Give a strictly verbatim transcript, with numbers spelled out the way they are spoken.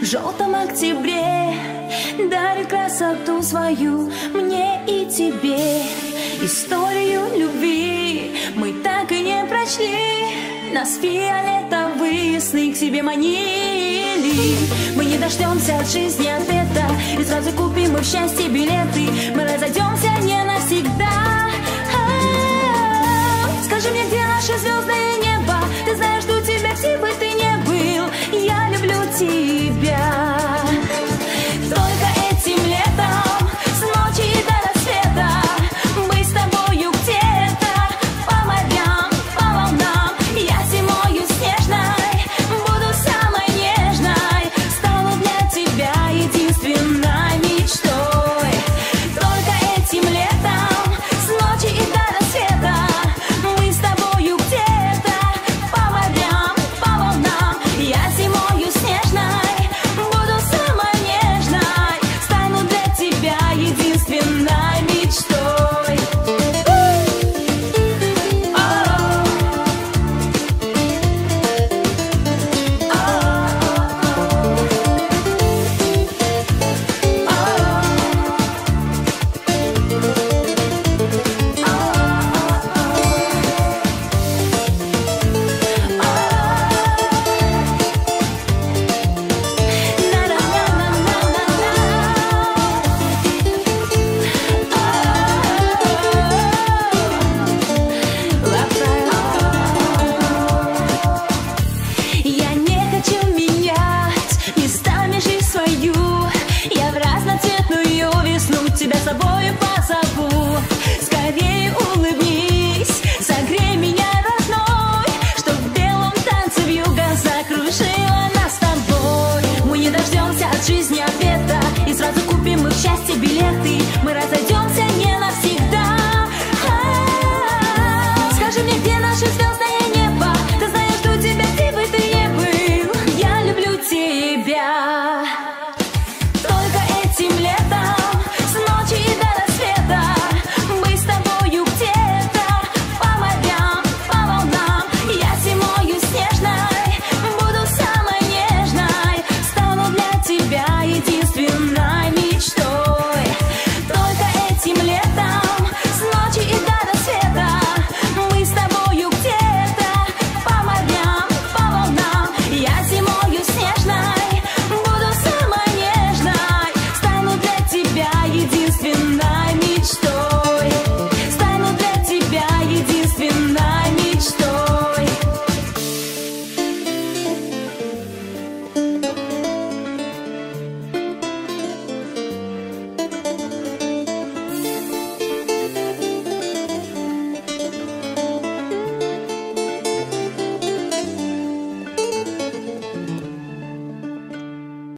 желтом октябре дарит красоту свою мне и тебе. Историю любви мы так и не прочли, нас фиолетовые сны к себе манили. Мы не дождемся от жизни ответа, и сразу купим мы в счастье билеты. Мы разойдемся не навсегда. А-а-а. Скажи мне, где наши звездные